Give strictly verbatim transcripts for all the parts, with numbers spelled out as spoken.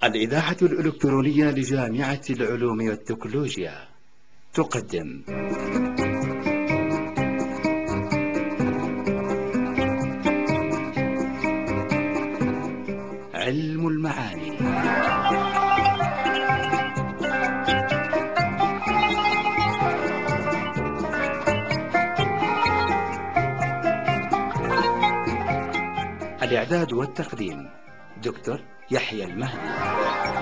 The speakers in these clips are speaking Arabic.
الإذاعة الإلكترونية لجامعة العلوم والتكنولوجيا تقدم علم المعاني. الإعداد والتقديم دكتور يحيى المهدي.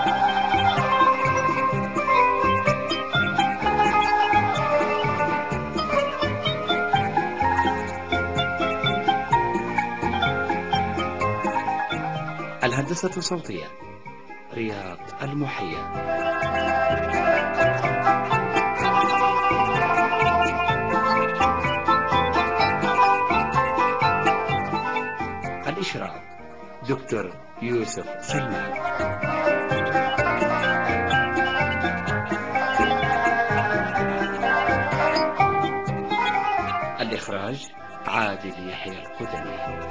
الهندسة الصوتية رياض المحيا. الإشراف دكتور يوسف سلمان. الإخراج عادل يحيى القدمي.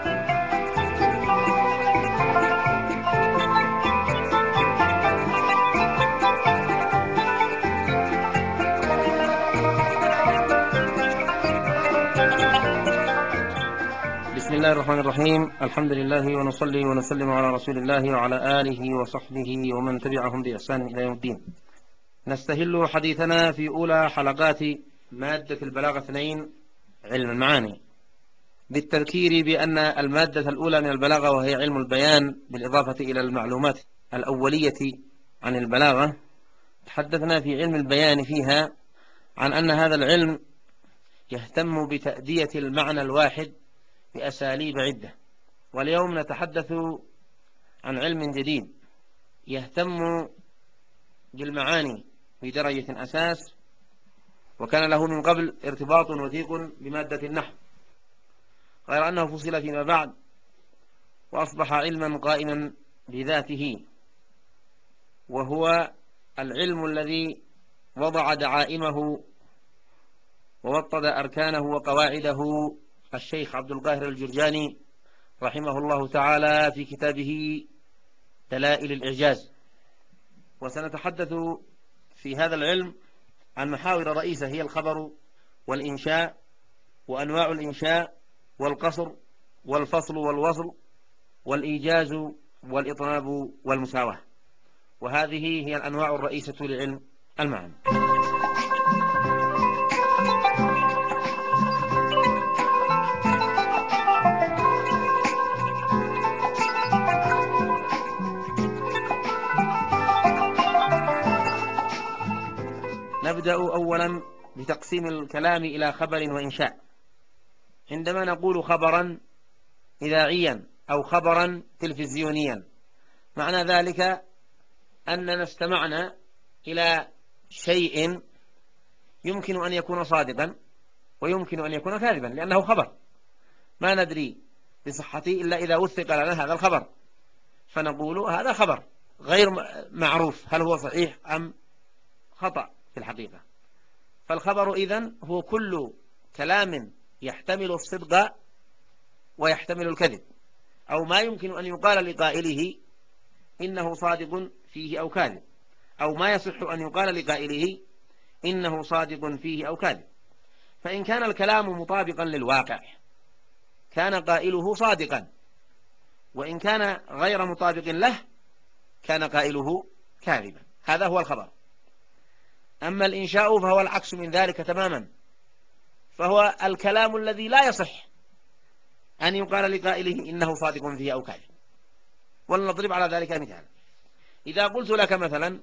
بسم الله الرحمن الرحيم. الحمد لله ونصلي ونسلم على رسول الله وعلى آله وصحبه ومن تبعهم بإحسان إلى يوم الدين. نستهل حديثنا في أولى حلقات مادة البلاغة اثنين علم المعاني، بالتذكير بأن المادة الأولى من البلاغة وهي علم البيان بالإضافة إلى المعلومات الأولية عن البلاغة، تحدثنا في علم البيان فيها عن أن هذا العلم يهتم بتأدية المعنى الواحد بأساليب عدة. واليوم نتحدث عن علم جديد يهتم بالمعاني في درجة أساس، وكان له من قبل ارتباط وثيق بمادة النحو، غير أنه فصل فيما بعد وأصبح علما قائما بذاته، وهو العلم الذي وضع دعائمه ووطد أركانه وقواعده الشيخ عبد القاهر الجرجاني رحمه الله تعالى في كتابه دلائل الإعجاز. وسنتحدث في هذا العلم عن محاور رئيسة هي الخبر والإنشاء وأنواع الإنشاء والقصر والفصل والوصل والإيجاز والإطناب والمساواة، وهذه هي الأنواع الرئيسة لعلم المعاني. نبدأ أولا بتقسيم الكلام إلى خبر وإنشاء. عندما نقول خبرا إذاعيا أو خبرا تلفزيونيا، معنى ذلك أننا استمعنا إلى شيء يمكن أن يكون صادقا ويمكن أن يكون كاذبا، لأنه خبر ما ندري بصحته إلا إذا وثق لنا هذا الخبر، فنقول هذا خبر غير معروف هل هو صحيح أم خطأ في الحقيقة. فالخبر إذن هو كل كلام يحتمل الصدق ويحتمل الكذب، أو ما يمكن أن يقال لقائله إنه صادق فيه أو كاذب، أو ما يصح أن يقال لقائله إنه صادق فيه أو كاذب. فإن كان الكلام مطابقا للواقع كان قائله صادقا، وإن كان غير مطابق له كان قائله كاذبا. هذا هو الخبر. أما الإنشاء فهو العكس من ذلك تماما، فهو الكلام الذي لا يصح أن يقال لقائله إنه صادق فيه أو كاذب. ولنضرب على ذلك مثال. إذا قلت لك مثلا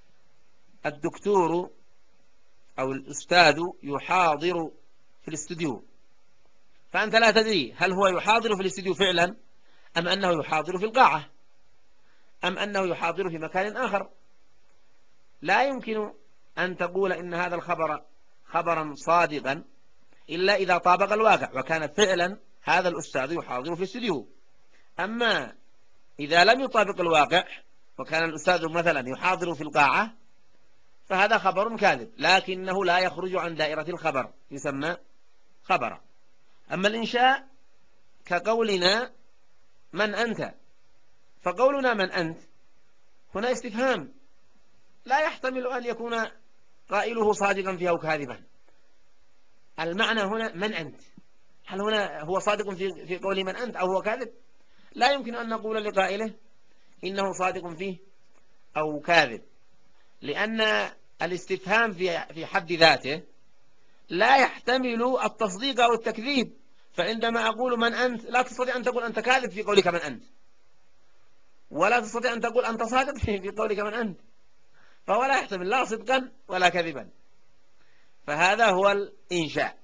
الدكتور أو الأستاذ يحاضر في الاستوديو، فأنت لا تدري هل هو يحاضر في الاستوديو فعلا أم أنه يحاضر في القاعة أم أنه يحاضر في مكان آخر. لا يمكن أن تقول إن هذا الخبر خبرا صادقا إلا إذا طابق الواقع وكان فعلا هذا الأستاذ يحاضر في الاستوديو. أما إذا لم يطابق الواقع وكان الأستاذ مثلا يحاضر في القاعة فهذا خبر كاذب، لكنه لا يخرج عن دائرة الخبر، يسمى خبرا. أما الإنشاء كقولنا من أنت، فقولنا من أنت هنا استفهام لا يحتمل أن يكون قائله صادقا فيه أو كاذبا. المعنى هنا من أنت؟ هل هنا هو صادق في في قوله من أنت أو هو كاذب؟ لا يمكن أن نقول لقائله إنه صادق فيه أو كاذب، لأن الاستفهام في في حد ذاته لا يحتمل التصديق أو التكذيب. فعندما أقول من أنت لا تستطيع أن تقول أنت كاذب في قولك من أنت، ولا تستطيع أن تقول أنت صادق في قولك من أنت، فهو لا يحتمل لا صدقا ولا كذبا. فهذا هو الإنشاء.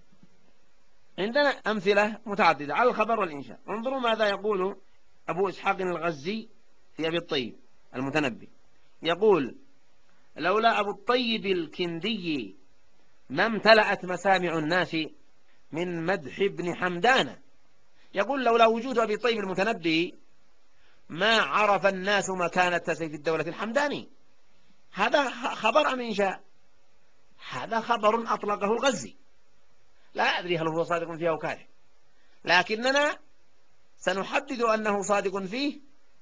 عندنا أمثلة متعددة على الخبر والإنشاء. انظروا ماذا يقول أبو إسحاق الغزي في أبي الطيب المتنبي. يقول: لولا أبو الطيب الكندي ما امتلأت مسامع الناس من مدح ابن حمدان. يقول لولا وجود أبي الطيب المتنبي ما عرف الناس مكانة سيف الدولة الحمداني. هذا خبر أم إنشاء؟ هذا خبر أطلقه الغزي، لا أدري هل هو صادق فيه أو كاذب، لكننا سنحدد أنه صادق فيه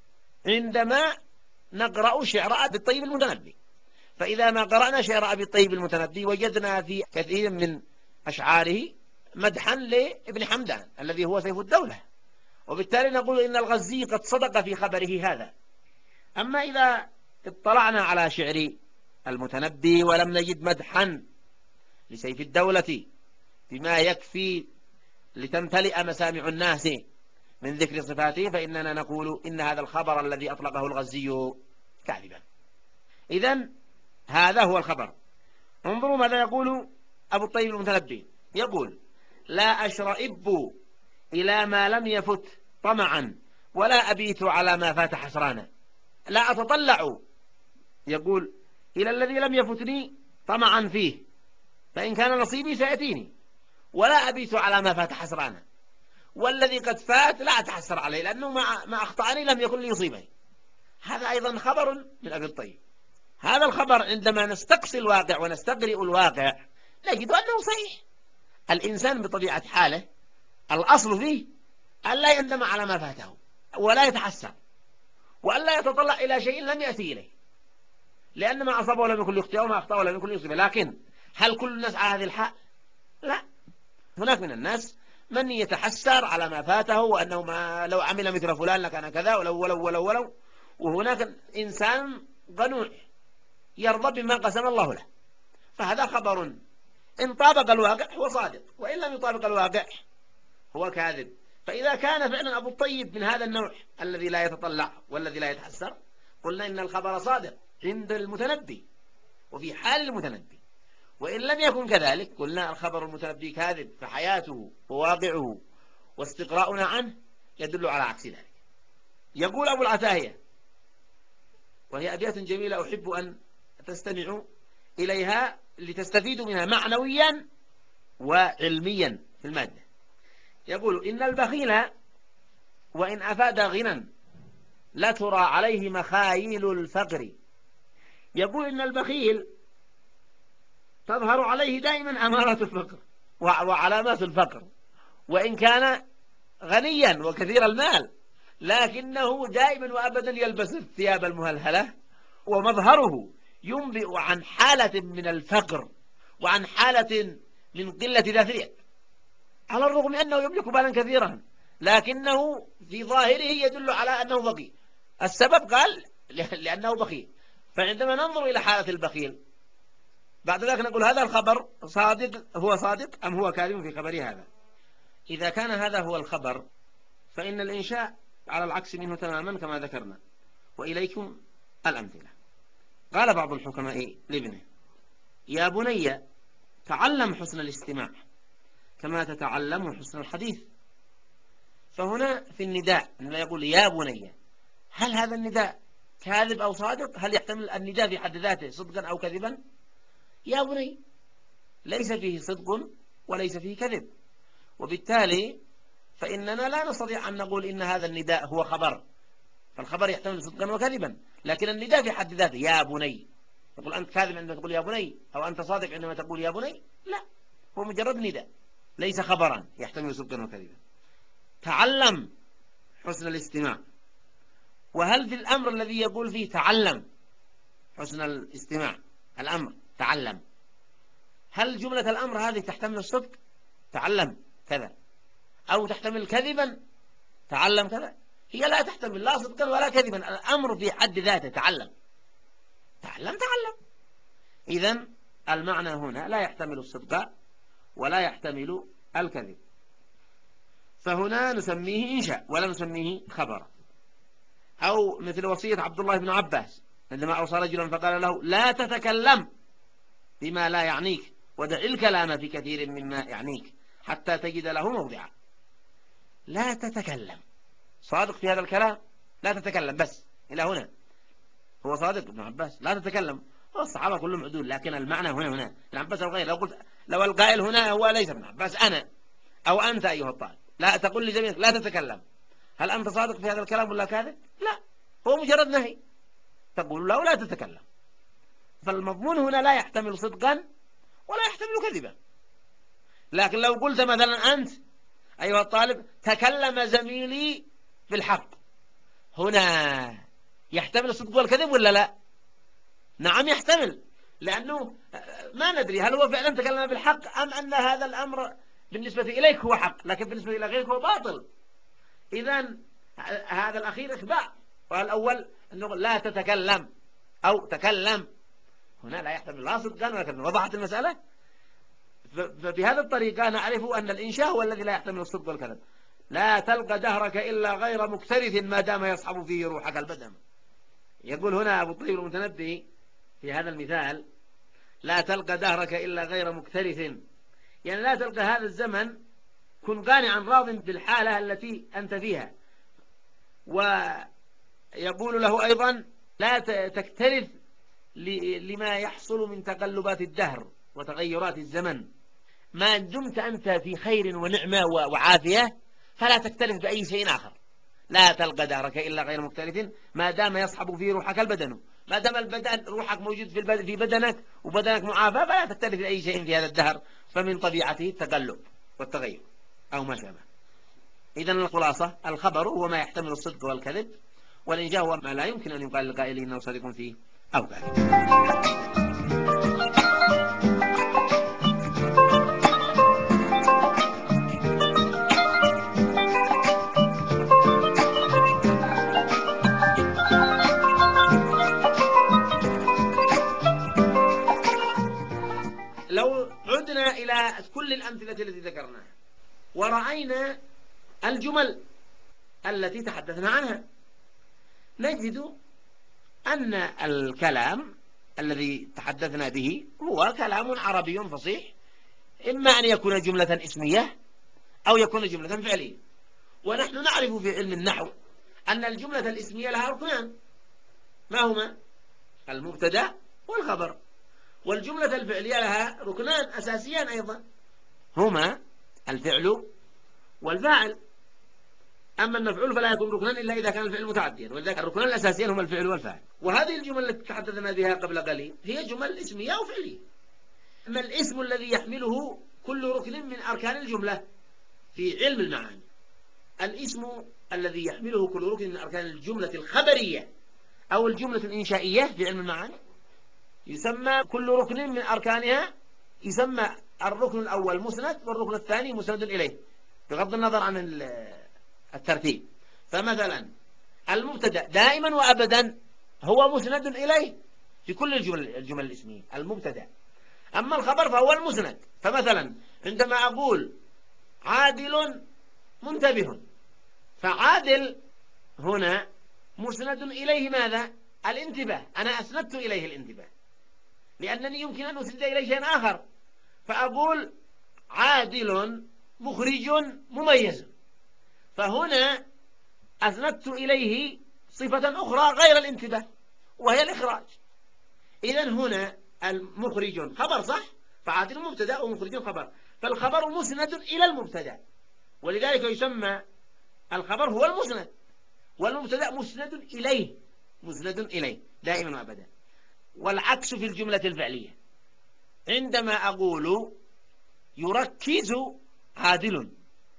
عندما نقرأ شعر أبي الطيب المتنبي. فإذا ما قرأنا شعر أبي الطيب المتنبي وجدنا في كثير من أشعاره مدحا لابن حمدان الذي هو سيف الدولة، وبالتالي نقول إن الغزي قد صدق في خبره هذا. أما إذا اطلعنا على شعر المتنبي ولم نجد مدحا لسيف الدولة بما يكفي لتمتلئ مسامع الناس من ذكر صفاته، فإننا نقول إن هذا الخبر الذي أطلقه الغزي كاذبا. إذن هذا هو الخبر. انظروا ماذا يقول أبو الطيب المتنبي. يقول: لا أشرئب إلى ما لم يفت طمعا ولا أبيت على ما فات حسرانا. لا أتطلع، يقول، إلى الذي لم يفتني طمعا فيه، فإن كان نصيبي سيأتيني، ولا أبيت على ما فات حسرانا، والذي قد فات لا أتحسر عليه لأنه ما أخطأني لم يكن ليصيبني. هذا أيضا خبر من أبي الطيب. هذا الخبر عندما نستقصي الواقع ونستقرئ الواقع نجد أنه صحيح. الإنسان بطبيعة حاله الأصل فيه أن لا يندم على ما فاته ولا يتحسر وألا يتطلع إلى شيء لم يأتي إليه، لأن ما أصابه لم يكن ليخطئه وما أخطأه لم يكن ليصيبه. لكن هل كل الناس على هذه الحال؟ لا، هناك من الناس من يتحسر على ما فاته وأنه ما لو عمل مثل فلان لكان كذا ولو ولو ولو ولو. وهناك إنسان قنوع يرضى بما قسم الله له. فهذا خبر إن طابق الواقع هو صادق، وإن لم يطابق الواقع هو كاذب. فإذا كان فعلا أبو الطيب من هذا النوع الذي لا يتطلع والذي لا يتحسر، قلنا إن الخبر صادق عند المتنبي وفي حال المتنبي. وإن لم يكن كذلك قلنا الخبر المتنبي كاذب، فحياته وواقعه واستقراؤنا عنه يدل على عكس ذلك. يقول أبو العتاهية، وهي أبيات جميلة أحب أن تستمعوا إليها لتستفيدوا منها معنويا وعلميا في المادة. يقول: إن البخيل وإن أفاد غنى لا ترى عليه مخايل الفقر. يقول إن البخيل تظهر عليه دائما أمارات الفقر وعلامات الفقر، وإن كان غنيا وكثير المال لكنه دائما وأبدا يلبس الثياب المهلهلة، ومظهره ينبئ عن حالة من الفقر وعن حالة من قلة ذات اليد، على الرغم أنه يملك مالا كثيرا لكنه في ظاهره يدل على أنه بخيل. السبب قال لأنه بخيل. فعندما ننظر إلى حالة البخيل بعد ذلك نقول هذا الخبر صادق، هو صادق أم هو كاذب في خبره هذا. إذا كان هذا هو الخبر فإن الإنشاء على العكس منه تماما كما ذكرنا. وإليكم الأمثلة. قال بعض الحكماء لابنه: يا بني تعلم حسن الاستماع كما تتعلم حسن الحديث. فهنا في النداء عندما يقول يا بني، هل هذا النداء كاذب أو صادق؟ هل يحتمل النداء في حد ذاته صدقا أو كذبا؟ يا بني ليس فيه صدق وليس فيه كذب، وبالتالي فإننا لا نستطيع أن نقول إن هذا النداء هو خبر، فالخبر يحتمل صدقا وكذبا. لكن النداء في حد ذاته يا بني، تقول أنت كاذب عندما تقول يا بني أو أنت صادق عندما تقول يا بني؟ لا، هو مجرد نداء ليس خبرا يحتمل صدقا وكذبا. تعلم حسن الاستماع. وهل في الأمر الذي يقول فيه تعلم حسن الاستماع. الأمر تعلم. هل جملة الأمر هذه تحتمل الصدق؟ تعلم كذا. أو تحتمل كذبا؟ تعلم كذا. هي لا تحتمل لا صدقا ولا كذبا. الأمر في حد ذاته تعلم. تعلم تعلم. إذن المعنى هنا لا يحتمل الصدق ولا يحتمل الكذب، فهنا نسميه إنشاء ولا نسميه خبرا. أو مثل وصية عبد الله بن عباس عندما أوصى رجلا فقال له لا تتكلم بما لا يعنيك ودع الكلام في كثير مما يعنيك حتى تجد له موضعا. لا تتكلم، صادق في هذا الكلام، لا تتكلم بس إلى هنا. هو صادق ابن عباس لا تتكلم، الصحابة كلهم عدول، لكن المعنى هنا هنا ابن عباس أو غير. لو قلت لو القائل هنا هو ليس ابن عباس، أنا أو أنت أيها الطالب، لا تقول لزميلك لا تتكلم، هل أنت صادق في هذا الكلام ولا كاذب؟ لا، هو مجرد نهي، تقول له لا تتكلم. فالمضمون هنا لا يحتمل صدقا ولا يحتمل كذبا. لكن لو قلت مثلا أنت أيها الطالب تكلم زميلي بالحق، هنا يحتمل الصدق والكذب ولا لا؟ نعم يحتمل، لأنه ما ندري هل هو فعلا تكلم بالحق أم أن هذا الأمر بالنسبة إليك هو حق لكن بالنسبة إلى غيرك هو باطل. إذن هذا الأخير إخبار، والأول أنه لا تتكلم أو تكلم، هنا لا يحتمل لا صدقا ولا كذبا. وضحت المسألة؟ فبهذه الطريقة نعرف أن الإنشاء هو الذي لا يحتمل الصدق والكذب. لا تلقى دهرك إلا غير مكترث ما دام يصحب فيه روحك البدن. يقول هنا أبو الطيب المتنبي في هذا المثال لا تلقى دهرك إلا غير مكترث، يعني لا تلقى هذا الزمن، كن قانعا راض بالحالة التي أنت فيها. ويقول له أيضا لا تكترث لما يحصل من تقلبات الدهر وتغيرات الزمن، ما دمت أنت في خير ونعمة وعافية فلا تكترث بأي شيء آخر. لا تلقى دهرك إلا غير مكترث ما دام يصحب فيه روحك البدن، ما دام البدن روحك موجود في في بدنك وبدنك معافى فلا تكترث بأي شيء في هذا الدهر، فمن طبيعته التقلب والتغير أو ما شابه. إذن الخلاصة الخبر هو ما يحتمل الصدق والكذب، والإنجاء هو ما لا يمكن أن يقال للقائل إنه صادق فيه أو كاذب. لو عدنا إلى كل الأمثلة التي ذكرناها ورأينا الجمل التي تحدثنا عنها، نجد أن الكلام الذي تحدثنا به هو كلام عربي فصيح، إما أن يكون جملة اسمية أو يكون جملة فعلية. ونحن نعرف في علم النحو أن الجملة الاسمية لها ركنان، ما هما؟ المبتدأ والخبر. والجملة الفعلية لها ركنان أساسيان أيضا، هما الفعل والفاعل. أما المفعول فلا يكون ركنان إلا إذا كان الفعل متعديا، ولذلك الركنان الأساسيان هما الفعل والفاعل. وهذه الجمل التي تحدثنا بها قبل قليل هي جمل اسمية أو فعلية. أما الاسم الذي يحمله كل ركن من أركان الجملة في علم المعاني، الاسم الذي يحمله كل ركن من أركان الجملة الخبرية أو الجملة الإنشائية في علم المعاني يسمى كل ركن من أركانها، يسمى الركن الأول مسند والركن الثاني مسند إليه بغض النظر عن الترتيب. فمثلا المبتدأ دائما وأبدا هو مسند إليه في كل الجمل, الجمل الاسمية المبتدأ. أما الخبر فهو المسند. فمثلا عندما أقول عادل منتبه، فعادل هنا مسند إليه ماذا؟ الانتباه، أنا أسندت إليه الانتباه لأنني يمكن أن أسند إليه شيء آخر، فأقول عادل مخرج مميز، فهنا أسندت إليه صفة أخرى غير الانتباه وهي الإخراج. إذن هنا المخرج خبر صح، فعادل مبتدأ ومخرج خبر، فالخبر مسند إلى المبتدأ، ولذلك يسمى الخبر هو المسند، والمبتدأ مسند إليه، مسند إليه دائما وأبدا. والعكس في الجملة الفعلية، عندما أقول يركز عادل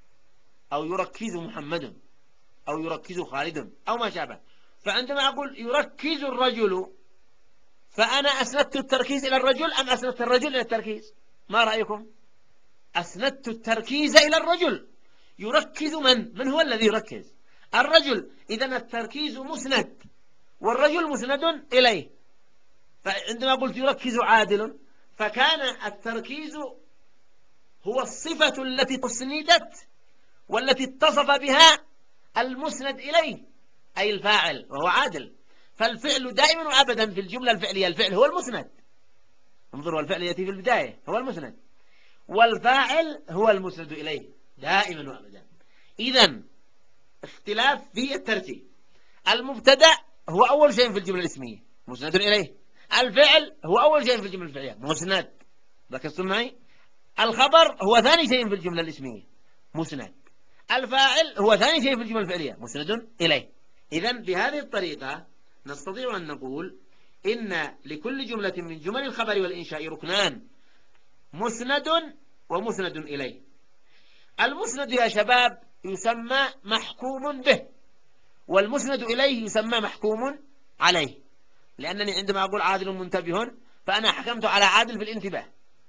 أو يركز محمد أو يركز خالد أو ما شابه، فعندما أقول يركز الرجل فأنا أسندت التركيز إلى الرجل أم أسندت الرجل إلى التركيز؟ ما رأيكم؟ أسندت التركيز إلى الرجل. يركز من؟ من هو الذي يركز؟ الرجل. إذن التركيز مسند والرجل مسند إليه. فعندما قلت يركز عادل، فكان التركيز هو الصفة التي أسندت والتي اتصف بها المسند إليه، أي الفاعل، وهو عادل. فالفعل دائما وأبدا في الجملة الفعلية الفعل هو المسند. انظروا، الفعل يأتي في البداية هو المسند، والفاعل هو المسند إليه دائما وأبدا. إذن اختلاف في الترتيب. المبتدأ هو أول شيء في الجملة الاسمية مسند إليه. الفعل هو أول شيء في الجملة الفعلية مسند. ركزتم معي؟ الخبر هو ثاني شيء في الجملة الاسمية مسند. الفاعل هو ثاني شيء في الجملة الفعلية مسند إليه. إذن بهذه الطريقة نستطيع أن نقول إن لكل جملة من جمل الخبر والإنشاء ركنان، مسند ومسند إليه. المسند يا شباب يسمى محكوم به، والمسند إليه يسمى محكوم عليه. لأنني عندما أقول عادل منتبه فأنا حكمت على عادل في الانتباه،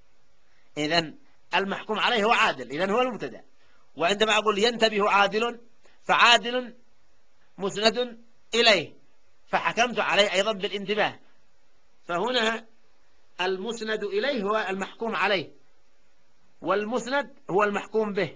إذن المحكوم عليه هو عادل، إذن هو المبتدأ. وعندما أقول ينتبه عادل فعادل مسند إليه، فحكمت عليه أيضا بالانتباه. فهنا المسند إليه هو المحكوم عليه، والمسند هو المحكوم به.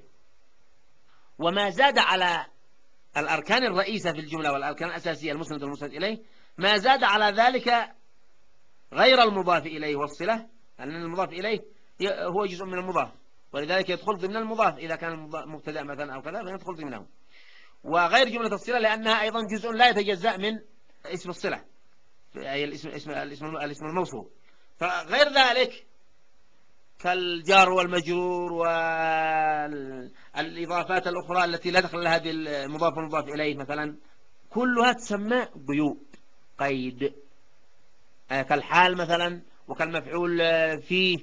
وما زاد على الأركان الرئيسة في الجملة والأركان الأساسية المسند والمسند إليه، ما زاد على ذلك غير المضاف إليه والصلة، لأن المضاف إليه هو جزء من المضاف، ولذلك يدخل ضمن المضاف إذا كان مبتدأ مثلا أو كذا فيدخل ضمنه. وغير جملة الصلة لأنها أيضا جزء لا يتجزأ من اسم الصلة، أي الاسم, الاسم, الاسم, الاسم الموصول. فغير ذلك كالجار والمجرور والإضافات الأخرى التي لا دخل لها بالمضاف والمضاف إليه مثلا، كلها تسمى قيود قيد، كالحال مثلا، وكالمفعول فيه،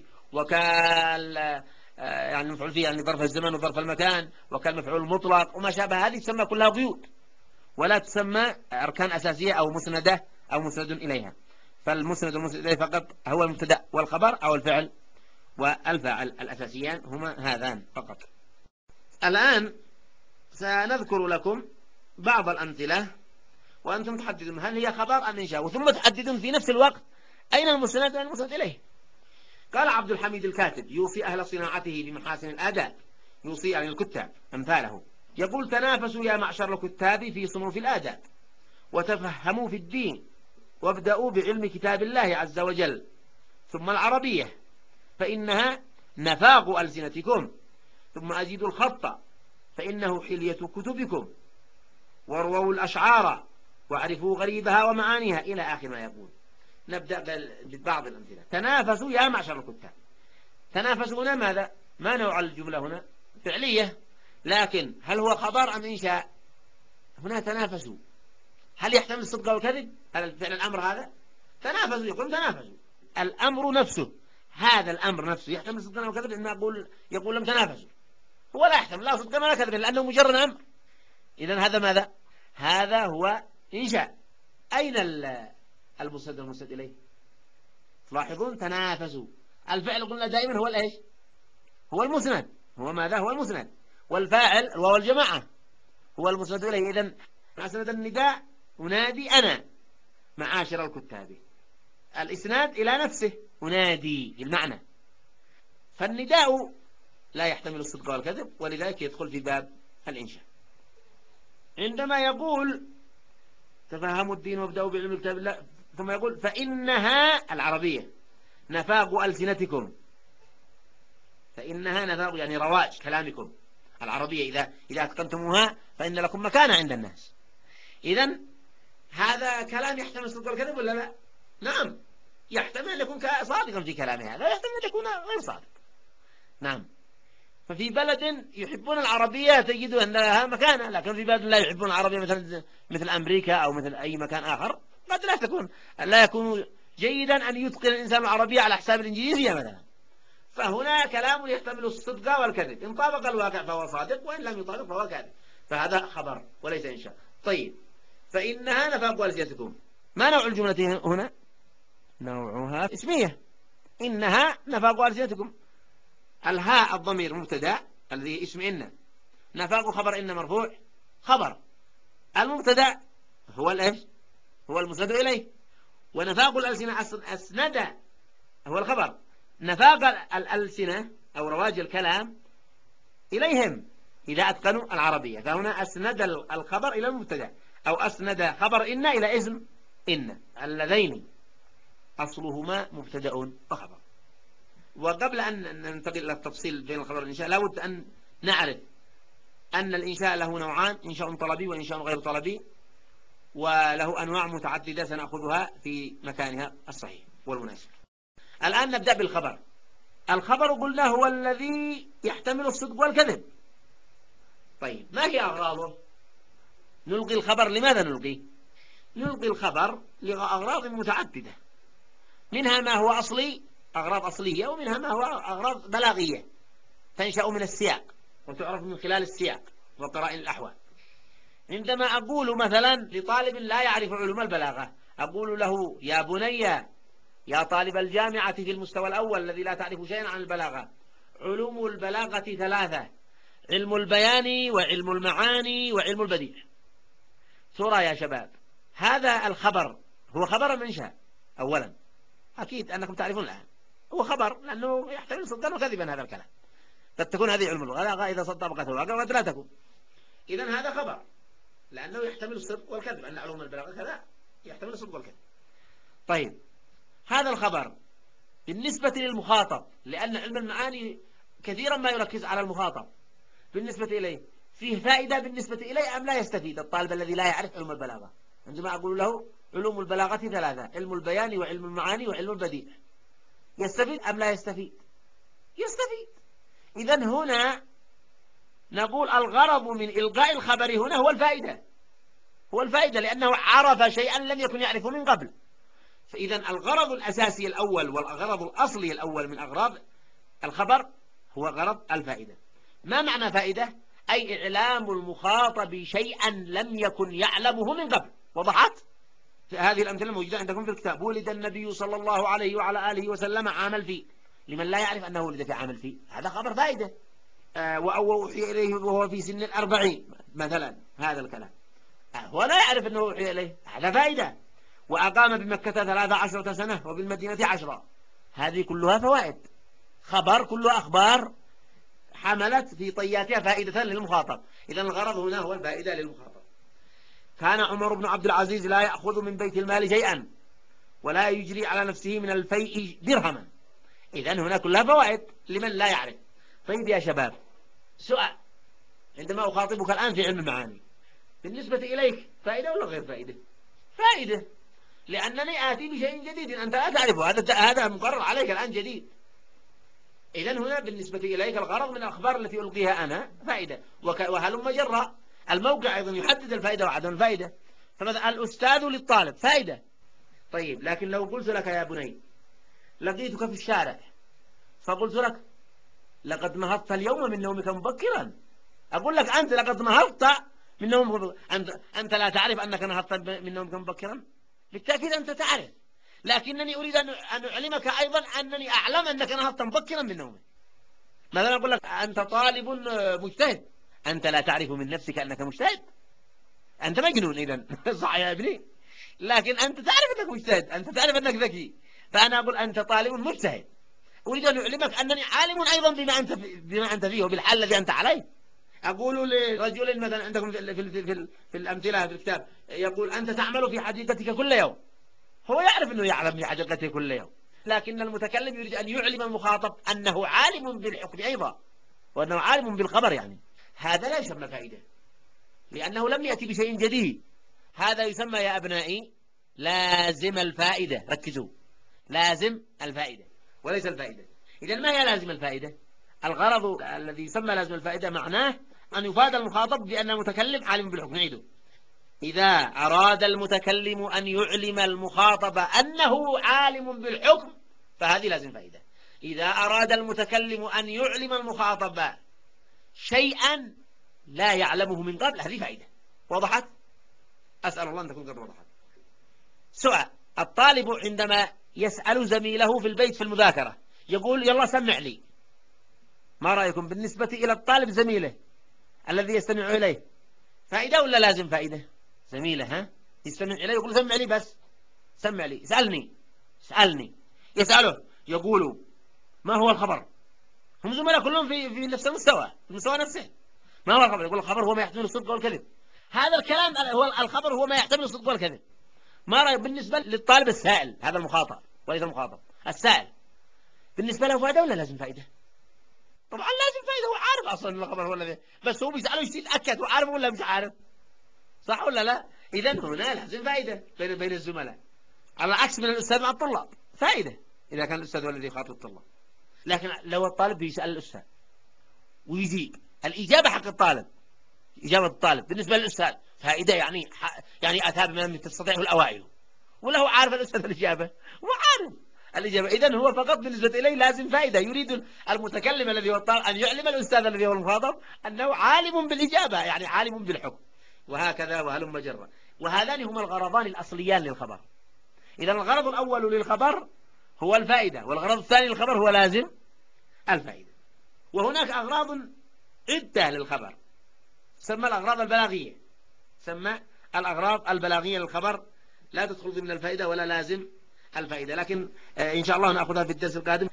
وكال يعني المفعول فيه يعني ظرف الزمن وظرف المكان، وكالمفعول المطلق وما شابه، هذه تسمى كلها قيود ولا تسمى أركان أساسية أو مسندة أو مسند إليها. فالمسند والمسند إليه فقط هو المبتدأ والخبر أو الفعل والفاعل، الأساسيان هما هذان فقط. الآن سنذكر لكم بعض الأمثلة وأنتم تحددون هل هي خبر أم إنشاء، وثم تحددون في نفس الوقت أين المسند وأين المسند إليه. قال عبد الحميد الكاتب يوصي أهل صناعته بمحاسن الآداب، يوصي يعني الكتاب أمثاله، يقول تنافسوا يا معشر الكتاب في صنوف الآداب، وتفهموا في الدين، وابدأوا بعلم كتاب الله عز وجل، ثم العربية فإنها نفاق ألسنتكم، ثم أزيدوا الخط فإنه حلية كتبكم، ورووا الأشعار واعرفوا غريبها ومعانيها، إلى آخر ما يقول. نبدأ ببعض الأمثلة. تنافسوا يا معشر الكتاب. تنافسوا هنا ماذا؟ ما نوع الجملة هنا؟ فعلية، لكن هل هو خبر أم إنشاء؟ هنا تنافسوا، هل يحتمل الصدق والكذب؟ هل فعل الأمر هذا؟ تنافسوا، يقول تنافسوا، الأمر نفسه، هذا الأمر نفسه يحتمل صدقا وكذب. إنما يقول يقول لم تنافسوا، هو لا يحتمل لا صدقا ولا كذبا لأنه مجرد أمر. إذن هذا ماذا؟ هذا هو إنشاء. أين المسند والمسند إليه؟ تلاحظون تنافسوا، الفعل قلنا دائما هو الإيش؟ هو المسند، هو ماذا؟ هو المسند، والفاعل وهو الجماعة هو المسند إليه. إذن مسند النداء أنادي أنا معاشر الكتاب، الإسناد إلى نفسه أنادي في المعنى. فالنداء لا يحتمل الصدق والكذب، ولذلك يدخل في باب الإنشاء. عندما يقول تفهموا الدين وابدأوا بعلم كتاب الله، ثم يقول فإنها العربية نفاق ألسنتكم، فإنها نفاق يعني رواج كلامكم العربية، إذا إذا أتقنتموها فإن لكم مكانة عند الناس. إذن هذا كلام يحتمل الصدق والكذب ولا لا؟ نعم، يحتمل أن يكون صادقا في كلامه هذا، يحتمل أن يكون غير صادق. نعم. ففي بلد يحبون العربية تجد أن لها مكانة، لكن في بلد لا يحبون العربية مثل مثل أمريكا أو مثل أي مكان آخر قد لا تكون لا يكون جيدا أن يتقن الإنسان العربية على حساب الإنجليزية مثلا. فهنا كلام يحتمل الصدق والكذب، إن طابق الواقع فهو صادق، وإن لم يطابق فهو كاذب، فهذا خبر وليس إنشاء. طيب، فإنها نفاق ألسنتكم، ما نوع الجملة هنا؟ نوعها اسمية. إنها نفاق ألسنتكم. الهاء الضمير مبتدا الذي اسم إن، نفاق خبر إن مرفوع خبر. المبتدا هو الإيش؟ هو المسند إليه. ونفاق الألسنة أسند هو الخبر. نفاق الألسنة أو رواج الكلام إليهم إذا أتقنوا العربية، فهنا أسند الخبر إلى المبتدا، أو أسند خبر إن إلى اسم إن، اللذين أصلهما مبتدا وخبر. وقبل أن ننتقل إلى التفصيل بين الخبر والإنشاء، لابد أن نعرف أن الإنشاء له نوعان: إنشاء طلبي وإنشاء غير طلبي، وله أنواع متعددة سنأخذها في مكانها الصحيح والمناسب. الآن نبدأ بالخبر. الخبر قلنا هو الذي يحتمل الصدق والكذب. طيب، ما هي أغراضه؟ نلقي الخبر. لماذا نلقي؟ نلقي الخبر لأغراض متعددة، منها ما هو أصلي، أغراض أصلية، ومنها ما هو أغراض بلاغية تنشأ من السياق وتعرف من خلال السياق وقرائن الأحوال. عندما أقول مثلا لطالب لا يعرف علوم البلاغة، أقول له: يا بني، يا طالب الجامعة في المستوى الأول الذي لا تعرف شيئا عن البلاغة، علوم البلاغة ثلاثة: علم البيان وعلم المعاني وعلم البديع. ترى يا شباب، هذا الخبر هو خبر من إنشاء؟ أولا أكيد أنكم تعرفون الآن هو خبر، لأنه يحتمل صدقا وكذبا. هذا الكلام قد تكون هذه علم البلاغة إذا صدقت الواقع وقد لا تكون. إذن هذا خبر لأنه يحتمل الصدق والكذب، أن علوم البلاغة كذا يحتمل الصدق والكذب. طيب، هذا الخبر بالنسبة للمخاطب، لأن علم المعاني كثيرا ما يركز على المخاطب، بالنسبة إليه فيه فائدة بالنسبة إليه أم لا يستفيد الطالب الذي لا يعرف علم البلاغة؟ عندما أقول له علوم البلاغة ثلاثة: علم البيان وعلم المعاني وعلم البديع، يستفيد أم لا يستفيد؟ يستفيد. إذن هنا نقول الغرض من إلقاء الخبر هنا هو الفائدة، هو الفائدة لأنه عرف شيئا لم يكن يعرفه من قبل. فإذا الغرض الأساسي الأول والغرض الأصلي الأول من أغراض الخبر هو غرض الفائدة. ما معنى فائدة؟ أي إعلام المخاطب شيئا لم يكن يعلمه من قبل. وضحت؟ في هذه الأمثلة الموجودة عندكم في الكتاب: ولد النبي صلى الله عليه وعلى آله وسلم عام الفيل. لمن لا يعرف أنه ولد في عام الفيل، هذا خبر فائدة. آه وأوحي إليه وهو في سن الأربعين مثلا، هذا الكلام هو لا يعرف أنه أوحي إليه، هذا فائدة. وأقام بمكة ثلاث عشرة سنة وبالمدينة عشرة، هذه كلها فوائد، خبر كلها أخبار حملت في طياتها فائدة للمخاطب. إذن الغرض هنا هو الفائدة للمخاطب. كان عمر بن عبد العزيز لا يأخذ من بيت المال شيئا ولا يجري على نفسه من الفيء درهما. إذن هنا كلها فوائد لمن لا يعرف. طيب يا شباب، سؤال: عندما أخاطبك الآن في علم المعاني، بالنسبة إليك فائدة ولا غير فائدة؟ فائدة، لأنني آتي بشيء جديد أنت لا تعرفه، هذا هذا مقرر عليك الآن جديد. إذن هنا بالنسبة إليك الغرض من الأخبار التي ألقيها أنا فائدة. وهلم جرى، الموقع أيضا يحدد الفائدة وعدم الفائدة. فمثلا الأستاذ للطالب فائدة. طيب، لكن لو قلت لك يا بني لقيتك في الشارع فقلت لك: لقد نهضت اليوم من نومك مبكرا، أقول لك أنت لقد نهضت من نومك، أنت, أنت لا تعرف أنك نهضت من نومك مبكرا؟ بالتأكيد أنت تعرف، لكنني أريد أن أعلمك أيضا أنني أعلم أنك نهضت مبكرا من نومك. مثلا أقول لك: أنت طالب مجتهد، أنت لا تعرف من نفسك أنك مجتهد، أنت مجنون إذن صح يا ابني، لكن أنت تعرف أنك مجتهد، أنت تعرف أنك ذكي. فأنا أقول أنت طالب مجتهد، أريد أن أعلمك أنني عالم أيضا بما أنت بما أنت فيه وبالحال الذي أنت عليه. أقول لرجل مثلا عندكم في, في, في, في, في الأمثلة في الكتاب، يقول: أنت تعمل في حديقتك كل يوم. هو يعرف أنه يعلم في حديقته كل يوم، لكن المتكلم يريد أن يعلم المخاطب أنه عالم بالحكم أيضا، وأنه عالم بالخبر. يعني هذا لا يسمى فائدة، لأنه لم يأتي بشيء جديد. هذا يسمى يا أبنائي لازم الفائدة. ركزوا، لازم الفائدة وليس الفائدة. إذن ما هي لازم الفائدة؟ الغرض الذي يسمى لازم الفائدة معناه أن يفاد المخاطب بأن المتكلم عالم بالحكم. نعيده: إذا أراد المتكلم أن يعلم المخاطب أنه عالم بالحكم فهذه لازم فائدة. إذا أراد المتكلم أن يعلم المخاطب شيئا لا يعلمه من قبل، هذه فائدة. وضحت؟ أسأل الله أن تكون قد وضحت. سؤال: الطالب عندما يسأل زميله في البيت في المذاكرة، يقول يلا سمع لي. ما رأيكم بالنسبة إلى الطالب زميله الذي يستمع إليه؟ فائدة ولا لازم فائدة؟ زميله ها يستمع إليه يقول سمع لي، بس سمع لي، اسألني اسألني. يسأله يقول ما هو الخبر؟ هم زملاء كلهم في في نفس المستوى، في المستوى نفسه. ما هو الخبر؟ يقول الخبر هو ما يحتمل الصدق والكذب. هذا الكلام هو الخبر هو ما يحتمل الصدق والكذب. ما رأيك بالنسبة للطالب السائل، هذا المخاطب وليس المخاطب، السائل بالنسبة له فائدة ولا لازم فائدة؟ طبعا لازم فائدة، هو عارف أصلا الخبر هو الذي، بس هو بيسأله يتأكد هو عارف ولا مش عارف، صح ولا لا؟ إذا هنا لازم فائدة بين بين الزملاء، على عكس من الأستاذ مع الطلاب، فائدة إذا كان الأستاذ هو الذي يخاطب الطلاب. لكن لو الطالب بيسأل الأستاذ ويجيب الإجابة حق الطالب، إجابة الطالب بالنسبة للأستاذ فائدة، يعني يعني أتى بما تستطيعه الأوائل، ولا هو عارف الأستاذ الإجابة؟ هو عارف الإجابة. إذن هو فقط بالنسبة إليه لازم فائدة، يريد المتكلم الذي هو الطالب أن يعلم الأستاذ الذي هو المخاطب أنه عالم بالإجابة، يعني عالم بالحكم، وهكذا وهلم جرا. وهذان هما الغرضان الأصليان للخبر. إذن الغرض الأول للخبر هو الفائدة، والغرض الثاني للخبر هو لازم الفائدة. وهناك أغراض عدة للخبر، تسمى الأغراض البلاغية، تسمى الأغراض البلاغية للخبر، لا تدخل ضمن الفائدة ولا لازم الفائدة، لكن إن شاء الله نأخذها في الدرس القادم.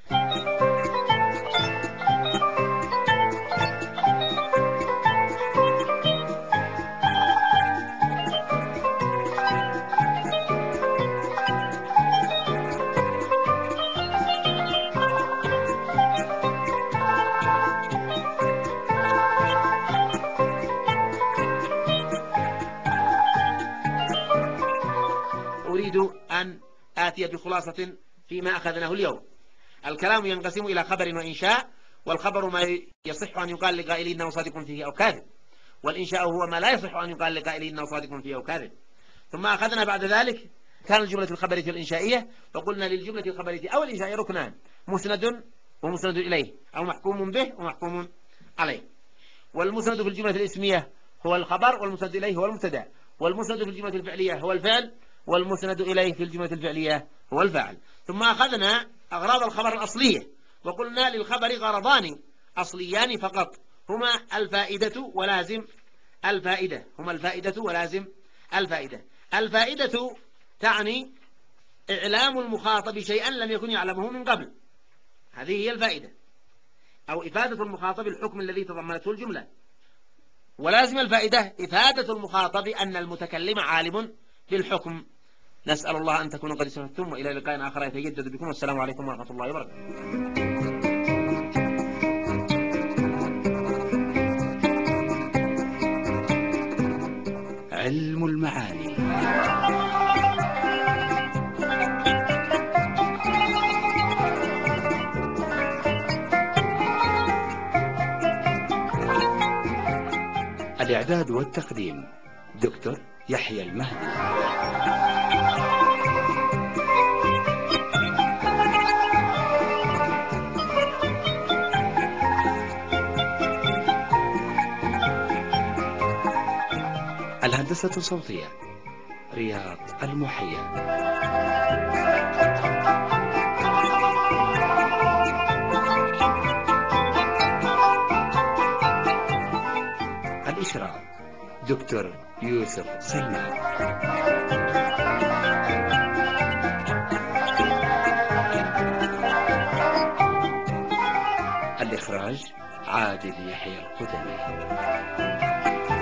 أريد أن آتي بخلاصة فيما أخذناه اليوم. الكلام ينقسم إلى خبر وإنشاء، والخبر ما يصح أن يقال لقائله إنه صادق فيه أو كاذب، والإنشاء هو ما لا يصح أن يقال لقائله إنه صادق فيه أو كاذب. ثم أخذنا بعد ذلك كان الجملة الخبرية والإنشائية، فقلنا للجملة الخبرية أو الإنشائية ركنان: مسند ومسند إليه، أو محكوم به ومحكوم عليه. والمسند في الجملة الاسمية هو الخبر، والمسند إليه هو المبتدا، والمسند في الجملة الفعلية هو الفعل، والمسند إليه في الجملة الفعلية هو الفاعل. ثم أخذنا أغراض الخبر الأصلية، وقلنا للخبر غرضان أصليان فقط، هما الفائدة ولازم الفائدة، هما الفائدة ولازم الفائدة. الفائدة تعني إعلام المخاطب شيئا لم يكن يعلمه من قبل، هذه هي الفائدة، أو إفادة المخاطب الحكم الذي تضمنته الجملة. ولازم الفائدة إفادة المخاطب أن المتكلم عالم بالحكم. نسأل الله أن تكونوا قد استفدتم، وإلى لقاء آخر يتجدد بكم، والسلام عليكم ورحمة الله وبركاته. علم المعاني. الإعداد والتقديم دكتور يحيى المهدي. الهندسة الصوتية رياض المحية. الإشراف دكتور يوسف سلمان. الإخراج عادل يحيى القدمي.